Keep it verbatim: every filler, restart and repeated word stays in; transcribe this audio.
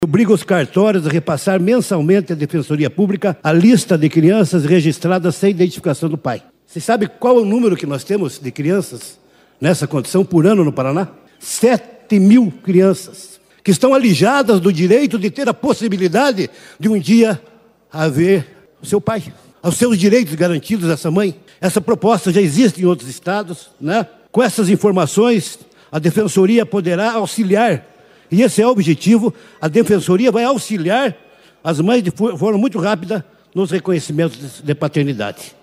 Obriga os cartórios a repassar mensalmente à Defensoria Pública a lista de crianças registradas sem identificação do pai. Você sabe qual é o número que nós temos de crianças nessa condição por ano no Paraná? Sete mil crianças que estão alijadas do direito de ter a possibilidade de um dia haver o seu pai, aos seus direitos garantidos essa mãe. Essa proposta já existe em outros estados, né? Com essas informações, a Defensoria poderá auxiliar, e esse é o objetivo, a Defensoria vai auxiliar as mães de forma muito rápida nos reconhecimentos de paternidade.